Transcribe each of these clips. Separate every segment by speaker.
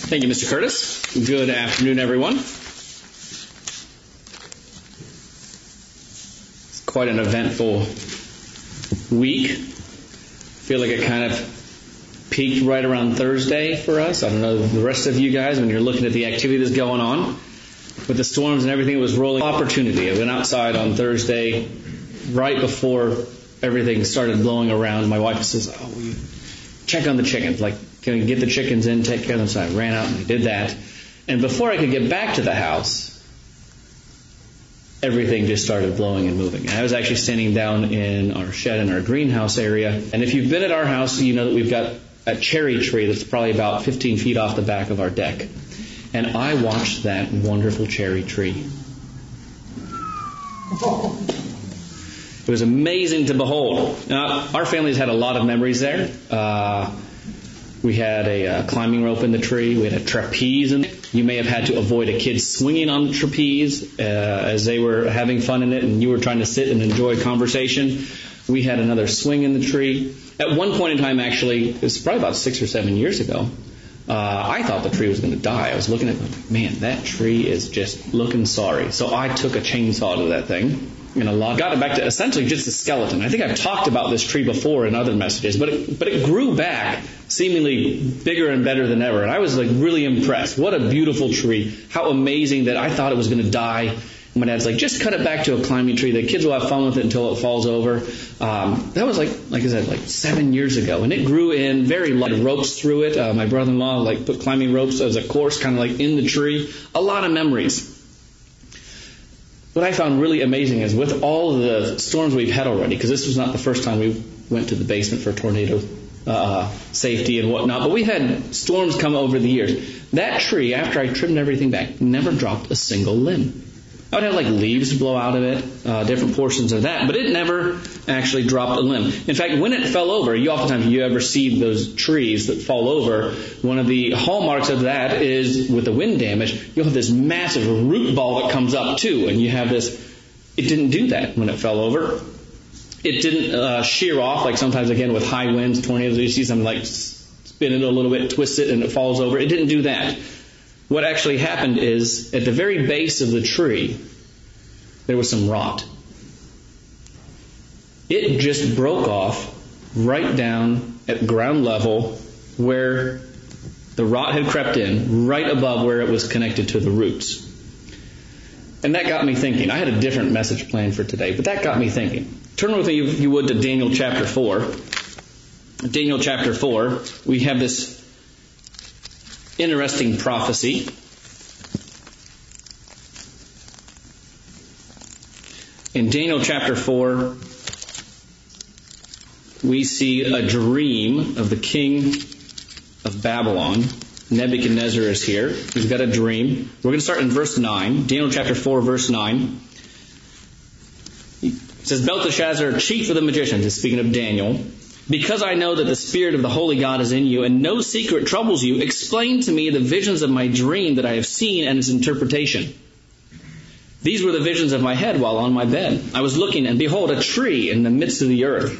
Speaker 1: Thank you, Mr. Curtis. Good afternoon, everyone. It's quite an eventful week. I feel like it kind of peaked right around Thursday for us. I don't know the rest of you guys when you're looking at the activity that's going on. With the storms and everything that was rolling. Opportunity. I went outside on Thursday right before everything started blowing around. My wife says, will you check on the chickens? Like, can we get the chickens in, take care of them? So I ran out and I did that. And before I could get back to the house, everything just started blowing and moving. And I was actually standing down in our shed in our greenhouse area. And if you've been at our house, you know that we've got a cherry tree that's probably about 15 feet off the back of our deck. And I watched that wonderful cherry tree. It was amazing to behold. Now, our family's had a lot of memories there. We had a climbing rope in the tree. We had a trapeze in it. You may have had to avoid a kid swinging on the trapeze as they were having fun in it, and you were trying to sit and enjoy conversation. We had another swing in the tree. At one point in time, actually, it was probably about 6 or 7 years ago, I thought the tree was going to die. I was looking at it, like, man, that tree is just looking sorry. So I took a chainsaw to that thing. Got it back to essentially just a skeleton. I think I've talked about this tree before in other messages, but it grew back seemingly bigger and better than ever. And I was really impressed. What a beautiful tree. How amazing that I thought it was going to die. And my dad's like, just cut it back to a climbing tree. The kids will have fun with it until it falls over. That was like I said, 7 years ago. And it grew in very light ropes through it. My brother-in-law put climbing ropes as a course kind of in the tree. A lot of memories. What I found really amazing is with all of the storms we've had already, because this was not the first time we went to the basement for tornado safety and whatnot, but we had storms come over the years. That tree, after I trimmed everything back, never dropped a single limb. I would have leaves blow out of it, different portions of that, but it never actually dropped a limb. In fact, when it fell over, oftentimes you ever see those trees that fall over, one of the hallmarks of that is with the wind damage, you'll have this massive root ball that comes up too, and you have this. It didn't do that when it fell over. It didn't shear off, like sometimes again with high winds, tornadoes, you see something spin it a little bit, twist it, and it falls over. It didn't do that. What actually happened is, at the very base of the tree, there was some rot. It just broke off right down at ground level where the rot had crept in, right above where it was connected to the roots. And that got me thinking. I had a different message planned for today, but that got me thinking. Turn with me, if you would, to Daniel chapter 4. Daniel chapter 4, we have this interesting prophecy. In Daniel chapter 4, we see a dream of the king of Babylon. Nebuchadnezzar is here. He's got a dream. We're going to start in verse 9. Daniel chapter 4, verse 9. It says, Belteshazzar, chief of the magicians, is speaking of Daniel, because I know that the Spirit of the Holy God is in you, and no secret troubles you, explain to me the visions of my dream that I have seen and its interpretation. These were the visions of my head while on my bed. I was looking, and behold, a tree in the midst of the earth.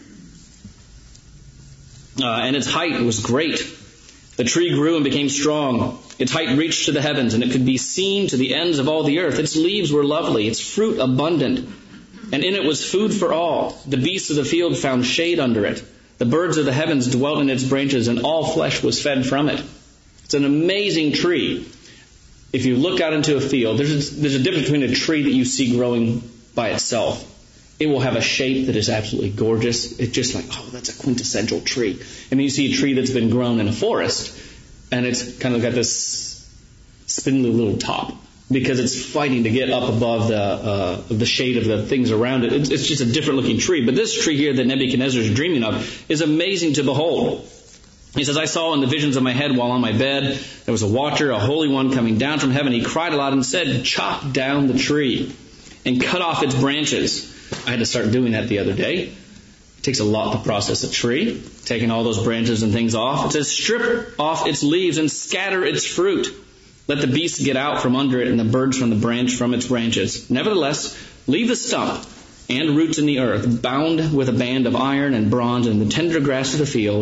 Speaker 1: And its height was great. The tree grew and became strong. Its height reached to the heavens, and it could be seen to the ends of all the earth. Its leaves were lovely, its fruit abundant. And in it was food for all. The beasts of the field found shade under it. The birds of the heavens dwelt in its branches, and all flesh was fed from it. It's an amazing tree. If you look out into a field, there's a difference between a tree that you see growing by itself. It will have a shape that is absolutely gorgeous. It's just that's a quintessential tree. And then you see a tree that's been grown in a forest, and it's kind of got this spindly little top, because it's fighting to get up above the shade of the things around it. It's just a different looking tree. But this tree here that Nebuchadnezzar is dreaming of is amazing to behold. He says, I saw in the visions of my head while on my bed, there was a watcher, a holy one, coming down from heaven. He cried aloud and said, chop down the tree and cut off its branches. I had to start doing that the other day. It takes a lot to process a tree, taking all those branches and things off. It says, strip off its leaves and scatter its fruit. Let the beasts get out from under it and the birds from its branches. Nevertheless, leave the stump and roots in the earth, bound with a band of iron and bronze and the tender grass of the field.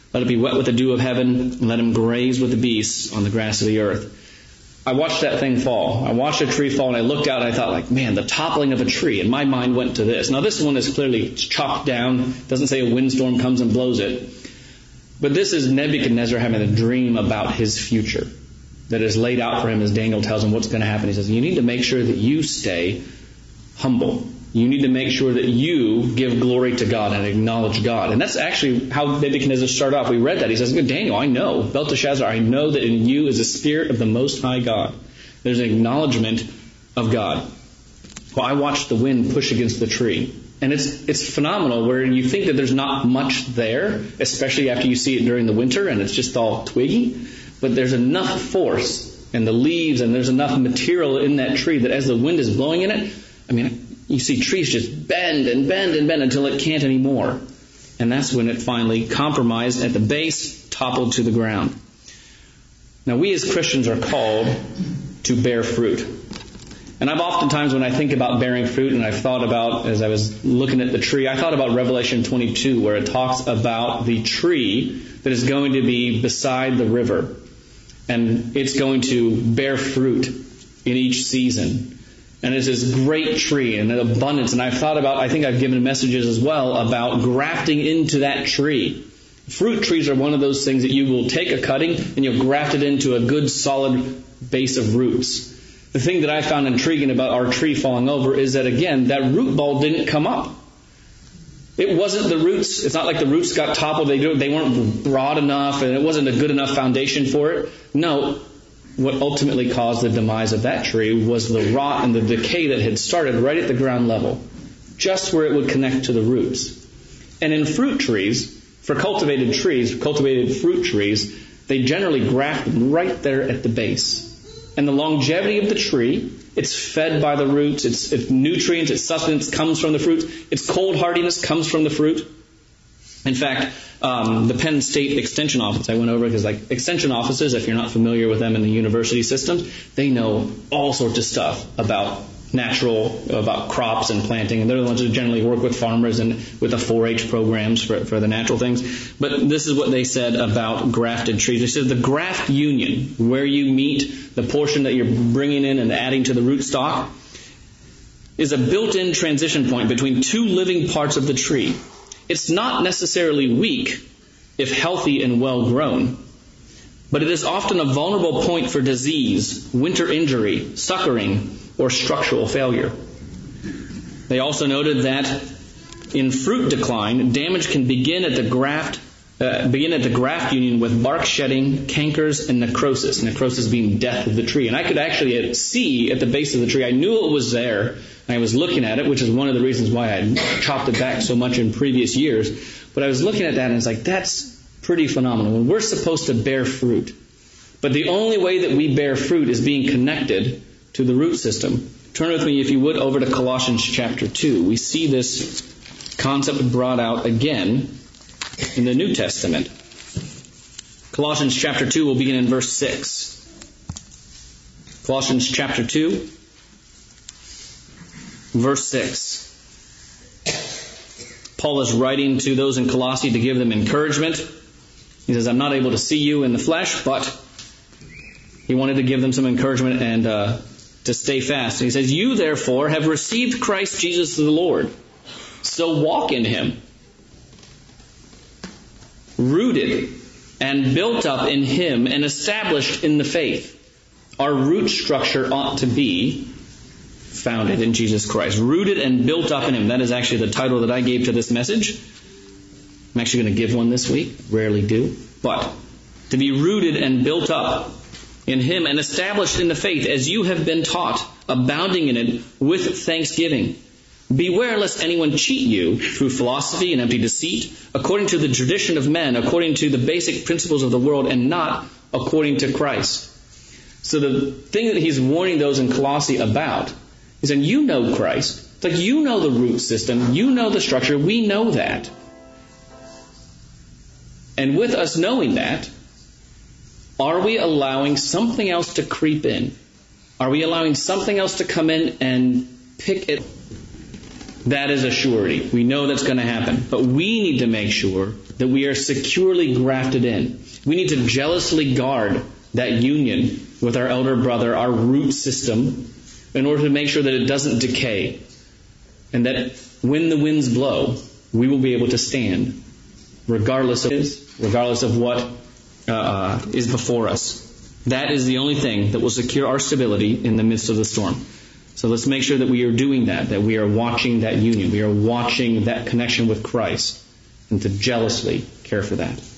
Speaker 1: Let it be wet with the dew of heaven, and let him graze with the beasts on the grass of the earth. I watched that thing fall. I watched a tree fall, and I looked out, and I thought, like, man, the toppling of a tree. And my mind went to this. Now, this one is clearly chopped down. It doesn't say a windstorm comes and blows it. But this is Nebuchadnezzar having a dream about his future that is laid out for him as Daniel tells him what's going to happen. He says, you need to make sure that you stay humble. You need to make sure that you give glory to God and acknowledge God. And that's actually how Nebuchadnezzar started off. We read that. He says, Daniel, I know, Belteshazzar, I know that in you is the Spirit of the Most High God. There's an acknowledgement of God. Well, I watched the wind push against the tree. And it's phenomenal where you think that there's not much there, especially after you see it during the winter and it's just all twiggy. But there's enough force in the leaves and there's enough material in that tree that as the wind is blowing in it, I mean, you see trees just bend and bend and bend until it can't anymore. And that's when it finally compromised at the base, toppled to the ground. Now, we as Christians are called to bear fruit. And I've oftentimes, when I think about bearing fruit, and I've thought about, as I was looking at the tree, I thought about Revelation 22, where it talks about the tree that is going to be beside the river. And it's going to bear fruit in each season. And it's this great tree and an abundance. And I've thought about, I think I've given messages as well about grafting into that tree. Fruit trees are one of those things that you will take a cutting and you'll graft it into a good solid base of roots. The thing that I found intriguing about our tree falling over is that, again, that root ball didn't come up. It wasn't the roots. It's not like the roots got toppled. They weren't broad enough and it wasn't a good enough foundation for it. No, what ultimately caused the demise of that tree was the rot and the decay that had started right at the ground level, just where it would connect to the roots. And in fruit trees, for cultivated fruit trees, they generally graft right there at the base. And the longevity of the tree, it's fed by the roots, its nutrients, its sustenance comes from the fruits, its cold hardiness comes from the fruit. In fact, the Penn State Extension Office, I went over because like extension offices, if you're not familiar with them in the university systems, they know all sorts of stuff about about crops and planting, and they're the ones who generally work with farmers and with the 4-H programs for the natural things. But this is what they said about grafted trees. They said the graft union, where you meet the portion that you're bringing in and adding to the rootstock, is a built-in transition point between two living parts of the tree. It's not necessarily weak if healthy and well grown, but it is often a vulnerable point for disease, winter injury, suckering, or structural failure. They also noted that in fruit decline, damage can begin at the graft union with bark shedding, cankers, and necrosis. Necrosis being death of the tree. And I could actually see at the base of the tree, I knew it was there, and I was looking at it, which is one of the reasons why I chopped it back so much in previous years. But I was looking at that and it's like, that's pretty phenomenal. When we're supposed to bear fruit, but the only way that we bear fruit is being connected to the root system. Turn with me, if you would, over to Colossians chapter 2. We see this concept brought out again in the New Testament. Colossians chapter 2 will begin in verse 6. Colossians chapter 2, verse 6. Paul is writing to those in Colossae to give them encouragement. He says, I'm not able to see you in the flesh, but he wanted to give them some encouragement and to stay fast. And he says, you therefore have received Christ Jesus the Lord, so walk in him, rooted and built up in him and established in the faith. Our root structure ought to be founded in Jesus Christ. Rooted and built up in him. That is actually the title that I gave to this message. I'm actually going to give one this week. Rarely do. But to be rooted and built up in him and established in the faith as you have been taught, abounding in it with thanksgiving. Beware lest anyone cheat you through philosophy and empty deceit, according to the tradition of men, according to the basic principles of the world, and not according to Christ. So the thing that he's warning those in Colossae about is that you know Christ. It's like you know the root system. You know the structure. We know that. And with us knowing that, are we allowing something else to creep in? Are we allowing something else to come in and pick it? That is a surety. We know that's going to happen. But we need to make sure that we are securely grafted in. We need to jealously guard that union with our elder brother, our root system, in order to make sure that it doesn't decay. And that when the winds blow, we will be able to stand, regardless of what is before us. That is the only thing that will secure our stability in the midst of the storm. So let's make sure that we are doing that we are watching that union, we are watching that connection with Christ, and to jealously care for that.